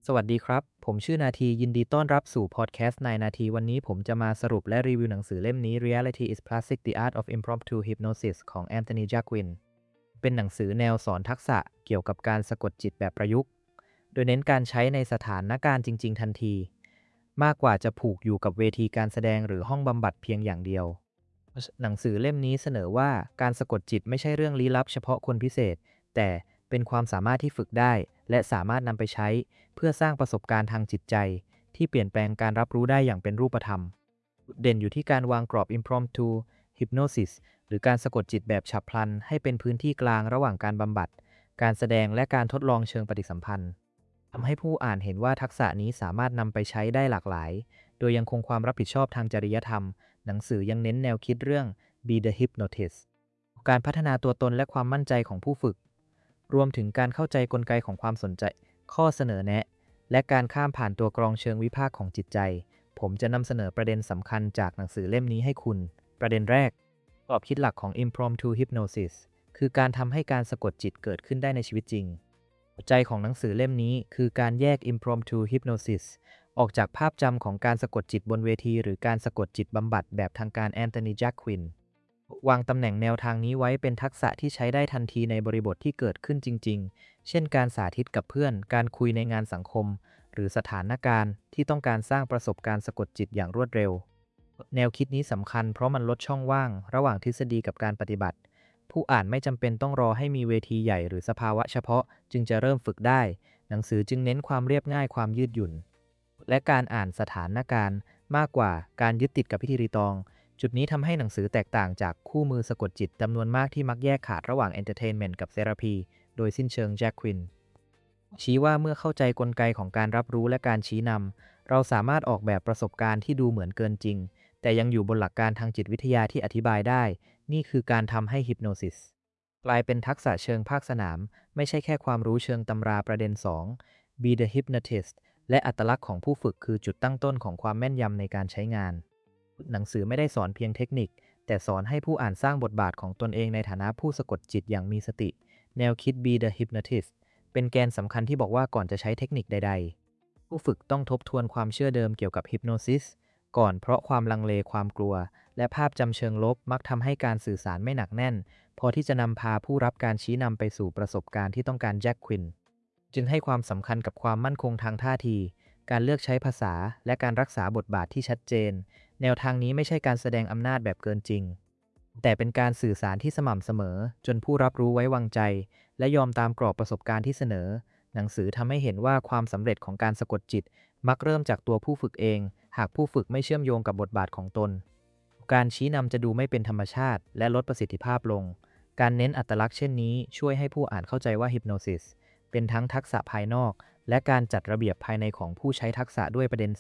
สวัสดีครับ ผมชื่อนาทียินดีต้อนรับสู่พอดแคสต์นายนาทีวันนี้ผมจะมาสรุปและรีวิวหนังสือเล่มนี้ Reality is Plastic: The Art of Impromptu Hypnosis ของ Anthony Jacquin เป็นหนังสือแนวสอนทักษะเกี่ยวกับการสะกดจิตแบบประยุกต์โดยเน้นการใช้ในสถานการณ์จริงๆทันทีมากกว่าจะผูกอยู่กับเวทีการแสดงหรือห้องบำบัดเพียงอย่างเดียวหนังสือเล่มนี้เสนอว่าการสะกดจิตไม่ใช่เรื่องลี้ลับเฉพาะคนพิเศษแต่เป็นความสามารถที่ฝึกได้และสามารถนำไปใช้เพื่อสร้างประสบการณ์ทางจิตใจที่เปลี่ยนแปลงการรับรู้ได้อย่างเป็นรูปธรรมเด่นอยู่ที่การวางกรอบ impromptu hypnosis หรือการสะกดจิตแบบฉับพลันให้เป็นพื้นที่กลางระหว่างการบำบัดการแสดงและการทดลองเชิงปฏิสัมพันธ์ทำให้ผู้อ่านเห็นว่าทักษะนี้สามารถนำไปใช้ได้หลากหลายโดยยังคงความรับผิดชอบทางจริยธรรมหนังสือยังเน้นแนวคิดเรื่อง Be the Hypnotist การพัฒนาตัวตนและความมั่นใจของผู้ฝึกรวมถึงการเข้าใจกลไกของความสนใจข้อเสนอแนะและการข้ามผ่านตัวกรองเชิงวิพากษ์ของจิตใจผมจะนำเสนอประเด็นสำคัญจากหนังสือเล่มนี้ให้คุณประเด็นแรกกรอบคิดหลักของ Impromptu Hypnosis คือการทำให้การสะกดจิตเกิดขึ้นได้ในชีวิตจริงหัวใจของหนังสือเล่มนี้คือการแยก Impromptu Hypnosis ออกจากภาพจำของการสะกดจิตบนเวทีหรือการสะกดจิตบำบัดแบบทางการ Anthony Jacquinวางตำแหน่งแนวทางนี้ไว้เป็นทักษะที่ใช้ได้ทันทีในบริบทที่เกิดขึ้นจริงๆ เช่นการสาธิตกับเพื่อน การคุยในงานสังคม หรือสถานการณ์ที่ต้องการสร้างประสบการณ์สะกดจิตอย่างรวดเร็ว แนวคิดนี้สำคัญเพราะมันลดช่องว่างระหว่างทฤษฎีกับการปฏิบัติ ผู้อ่านไม่จำเป็นต้องรอให้มีเวทีใหญ่หรือสภาวะเฉพาะจึงจะเริ่มฝึกได้ หนังสือจึงเน้นความเรียบง่ายความยืดหยุ่น และการอ่านสถานการณ์มากกว่าการยึดติดกับพิธีรีตองจุดนี้ทำให้หนังสือแตกต่างจากคู่มือสะกดจิตจำนวนมากที่มักแยกขาดระหว่างเอนเตอร์เทนเมนต์กับเทอราพีโดยสิ้นเชิงแจ็คควินชี้ว่าเมื่อเข้าใจกลไกของการรับรู้และการชี้นำเราสามารถออกแบบประสบการณ์ที่ดูเหมือนเกินจริงแต่ยังอยู่บนหลักการทางจิตวิทยาที่อธิบายได้นี่คือการทำให้ฮิปโนซิสกลายเป็นทักษะเชิงภาคสนามไม่ใช่แค่ความรู้เชิงตำราประเด็น2 Be the Hypnotist และอัตลักษณ์ของผู้ฝึกคือจุดตั้งต้นของความแม่นยำในการใช้งานหนังสือไม่ได้สอนเพียงเทคนิคแต่สอนให้ผู้อ่านสร้างบทบาทของตนเองในฐานะผู้สะกดจิตอย่างมีสติแนวคิด Be the Hypnotist เป็นแกนสำคัญที่บอกว่าก่อนจะใช้เทคนิคใดๆผู้ฝึกต้องทบทวนความเชื่อเดิมเกี่ยวกับฮิปโนซิสก่อนเพราะความลังเลความกลัวและภาพจำเชิงลบมักทำให้การสื่อสารไม่หนักแน่นพอที่จะนำพาผู้รับการชี้นำไปสู่ประสบการณ์ที่ต้องการแจ็คควินจึงให้ความสำคัญกับความมั่นคงทางท่าทีการเลือกใช้ภาษาและการรักษาบทบาทที่ชัดเจนแนวทางนี้ไม่ใช่การแสดงอำนาจแบบเกินจริงแต่เป็นการสื่อสารที่สม่ำเสมอจนผู้รับรู้ไว้วางใจและยอมตามกรอบประสบการณ์ที่เสนอหนังสือทำให้เห็นว่าความสำเร็จของการสะกดจิตมักเริ่มจากตัวผู้ฝึกเองหากผู้ฝึกไม่เชื่อมโยงกับบทบาทของตนการชี้นำจะดูไม่เป็นธรรมชาติและลดประสิทธิภาพลงการเน้นอัตลักษณ์เช่นนี้ช่วยให้ผู้อ่านเข้าใจว่าฮิปโนซิสเป็นทั้งทักษะภายนอกและการจัดระเบียบภายในของผู้ใช้ทักษะด้วยประเด็น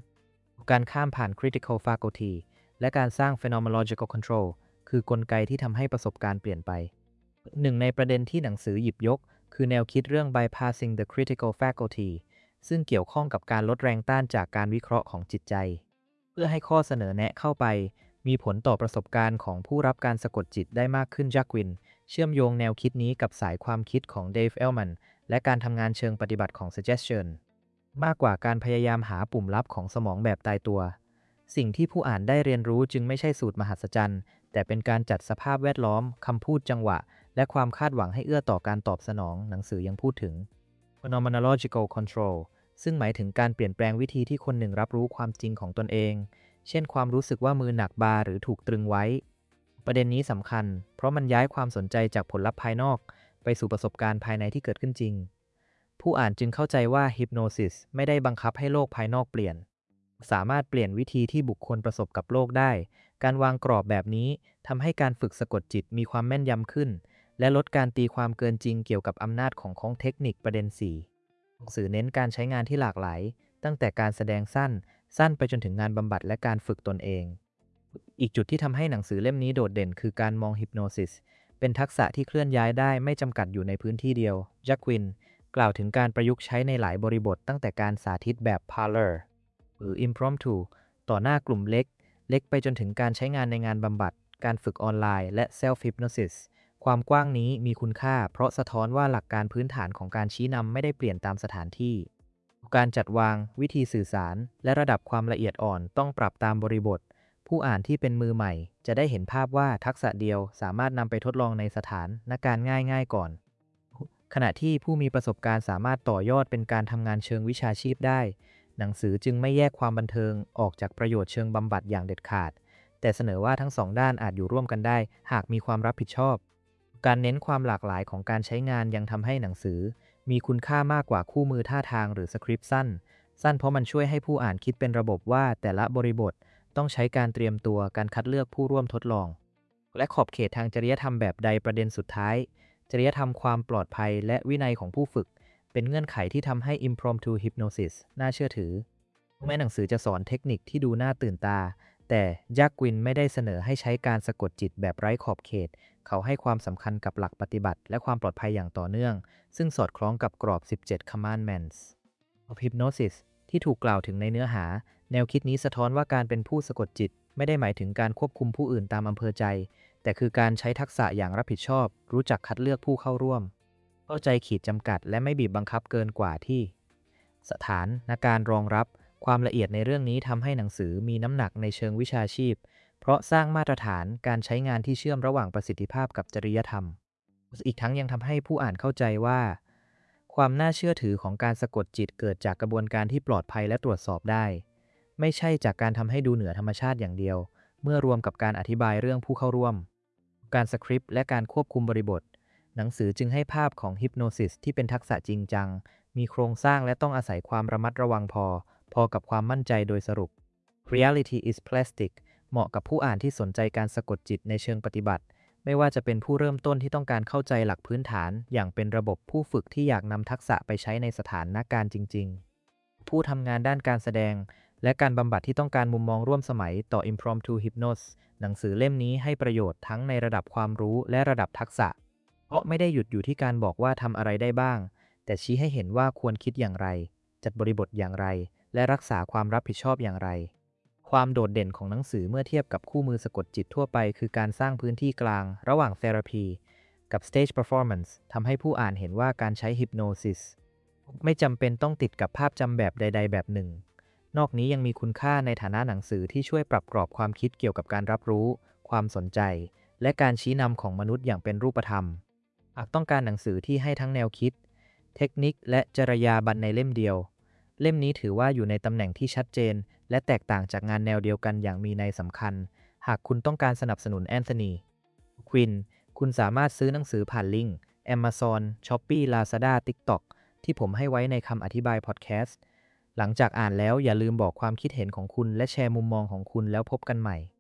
3การข้ามผ่าน critical faculty และการสร้าง phenomenological control คือกลไกที่ทำให้ประสบการณ์เปลี่ยนไปหนึ่งในประเด็นที่หนังสือหยิบยกคือแนวคิดเรื่อง bypassing the critical faculty ซึ่งเกี่ยวข้องกับการลดแรงต้านจากการวิเคราะห์ของจิตใจเพื่อให้ข้อเสนอแนะเข้าไปมีผลต่อประสบการณ์ของผู้รับการสะกดจิตได้มากขึ้นจากวินเชื่อมโยงแนวคิดนี้กับสายความคิดของเดฟเอลแมนและการทำงานเชิงปฏิบัติของ suggestion มากกว่าการพยายามหาปุ่มลับของสมองแบบตายตัวสิ่งที่ผู้อ่านได้เรียนรู้จึงไม่ใช่สูตรมหัศจรรย์แต่เป็นการจัดสภาพแวดล้อมคำพูดจังหวะและความคาดหวังให้เอื้อต่อการตอบสนองหนังสือยังพูดถึง phenomenological control ซึ่งหมายถึงการเปลี่ยนแปลงวิธีที่คนหนึ่งรับรู้ความจริงของตนเองเช่นความรู้สึกว่ามือหนักบาหรือถูกตรึงไว้ประเด็นนี้สำคัญเพราะมันย้ายความสนใจจากผลลัพธ์ภายนอกไปสู่ประสบการณ์ภายในที่เกิดขึ้นจริงผู้อ่านจึงเข้าใจว่าฮิปโนซิสไม่ได้บังคับให้โลกภายนอกเปลี่ยนสามารถเปลี่ยนวิธีที่บุคคลประสบกับโลกได้การวางกรอบแบบนี้ทำให้การฝึกสะกดจิตมีความแม่นยำขึ้นและลดการตีความเกินจริงเกี่ยวกับอำนาจของเทคนิคประเด็น4หนังสือเน้นการใช้งานที่หลากหลายตั้งแต่การแสดงสั้นไปจนถึงงานบำบัดและการฝึกตนเองอีกจุดที่ทำให้หนังสือเล่มนี้โดดเด่นคือการมองฮิปโนซิสเป็นทักษะที่เคลื่อนย้ายได้ไม่จำกัดอยู่ในพื้นที่เดียวจักวินกล่าวถึงการประยุกต์ใช้ในหลายบริบทตั้งแต่การสาธิตแบบ parlor หรือ impromptu ต่อหน้ากลุ่มเล็กไปจนถึงการใช้งานในงานบำบัดการฝึกออนไลน์และ self hypnosis ความกว้างนี้มีคุณค่าเพราะสะท้อนว่าหลักการพื้นฐานของการชี้นำไม่ได้เปลี่ยนตามสถานที่การจัดวางวิธีสื่อสารและระดับความละเอียดอ่อนต้องปรับตามบริบทผู้อ่านที่เป็นมือใหม่จะได้เห็นภาพว่าทักษะเดียวสามารถนำไปทดลองในสถานการณ์ง่ายๆก่อนขณะที่ผู้มีประสบการณ์สามารถต่อยอดเป็นการทำงานเชิงวิชาชีพได้หนังสือจึงไม่แยกความบันเทิงออกจากประโยชน์เชิงบำบัดอย่างเด็ดขาดแต่เสนอว่าทั้งสองด้านอาจอยู่ร่วมกันได้หากมีความรับผิดชอบการเน้นความหลากหลายของการใช้งานยังทำให้หนังสือมีคุณค่ามากกว่าคู่มือท่าทางหรือสคริปต์สั้นเพราะมันช่วยให้ผู้อ่านคิดเป็นระบบว่าแต่ละบริบทต้องใช้การเตรียมตัวการคัดเลือกผู้ร่วมทดลองและขอบเขตทางจริยธรรมแบบใดประเด็นสุดท้ายจริยธรรมความปลอดภัยและวินัยของผู้ฝึกเป็นเงื่อนไขที่ทำให้ impromptu hypnosis น่าเชื่อถือแม้หนังสือจะสอนเทคนิคที่ดูน่าตื่นตาแต่ยักษ์วินไม่ได้เสนอให้ใช้การสะกดจิตแบบไร้ขอบเขตเขาให้ความสำคัญกับหลักปฏิบัติและความปลอดภัยอย่างต่อเนื่องซึ่งสอดคล้องกับกรอบ 17 commandments of hypnosis ที่ถูกกล่าวถึงในเนื้อหาแนวคิดนี้สะท้อนว่าการเป็นผู้สะกดจิตไม่ได้หมายถึงการควบคุมผู้อื่นตามอำเภอใจแต่คือการใช้ทักษะอย่างรับผิดชอบรู้จักคัดเลือกผู้เข้าร่วมเข้าใจขีดจำกัดและไม่บีบบังคับเกินกว่าที่สถานการณ์รองรับความละเอียดในเรื่องนี้ทำให้หนังสือมีน้ำหนักในเชิงวิชาชีพเพราะสร้างมาตรฐานการใช้งานที่เชื่อมระหว่างประสิทธิภาพกับจริยธรรมอีกทั้งยังทำให้ผู้อ่านเข้าใจว่าความน่าเชื่อถือของการสะกดจิตเกิดจากกระบวนการที่ปลอดภัยและตรวจสอบได้ไม่ใช่จากการทำให้ดูเหนือธรรมชาติอย่างเดียวเมื่อรวมกับการอธิบายเรื่องผู้เข้าร่วมการสคริปต์และการควบคุมบริบทหนังสือจึงให้ภาพของฮิปโนซิสที่เป็นทักษะจริงจังมีโครงสร้างและต้องอาศัยความระมัดระวังพอกับความมั่นใจโดยสรุป Reality is plastic เหมาะกับผู้อ่านที่สนใจการสะกดจิตในเชิงปฏิบัติไม่ว่าจะเป็นผู้เริ่มต้นที่ต้องการเข้าใจหลักพื้นฐานอย่างเป็นระบบผู้ฝึกที่อยากนำทักษะไปใช้ในสถานการณ์จริงๆผู้ทำงานด้านการแสดงและการบำบัดที่ต้องการมุมมองร่วมสมัยต่อ impromptu hypnosis หนังสือเล่มนี้ให้ประโยชน์ทั้งในระดับความรู้และระดับทักษะเพราะไม่ได้หยุดอยู่ที่การบอกว่าทำอะไรได้บ้างแต่ชี้ให้เห็นว่าควรคิดอย่างไรจัดบริบทอย่างไรและรักษาความรับผิดชอบอย่างไรความโดดเด่นของหนังสือเมื่อเทียบกับคู่มือสะกดจิตทั่วไปคือการสร้างพื้นที่กลางระหว่าง Therapy กับ Stage Performance ทำให้ผู้อ่านเห็นว่าการใช้ Hypnosis ไม่จำเป็นต้องติดกับภาพจำแบบใดๆแบบหนึ่งนอกนี้ยังมีคุณค่าในฐานะหนังสือที่ช่วยปรับกรอบความคิดเกี่ยวกับการรับรู้ความสนใจและการชี้นำของมนุษย์อย่างเป็นรูปธรรมหากต้องการหนังสือที่ให้ทั้งแนวคิดเทคนิคและจรรยาบรรณในเล่มเดียวเล่มนี้ถือว่าอยู่ในตำแหน่งที่ชัดเจนและแตกต่างจากงานแนวเดียวกันอย่างมีนัยสำคัญหากคุณต้องการสนับสนุนแอนโทนีควินคุณสามารถซื้อหนังสือผ่านลิงก์ Amazon Shopee Lazada TikTok ที่ผมให้ไว้ในคำอธิบายพอดแคสต์หลังจากอ่านแล้วอย่าลืมบอกความคิดเห็นของคุณและแชร์มุมมองของคุณแล้วพบกันใหม่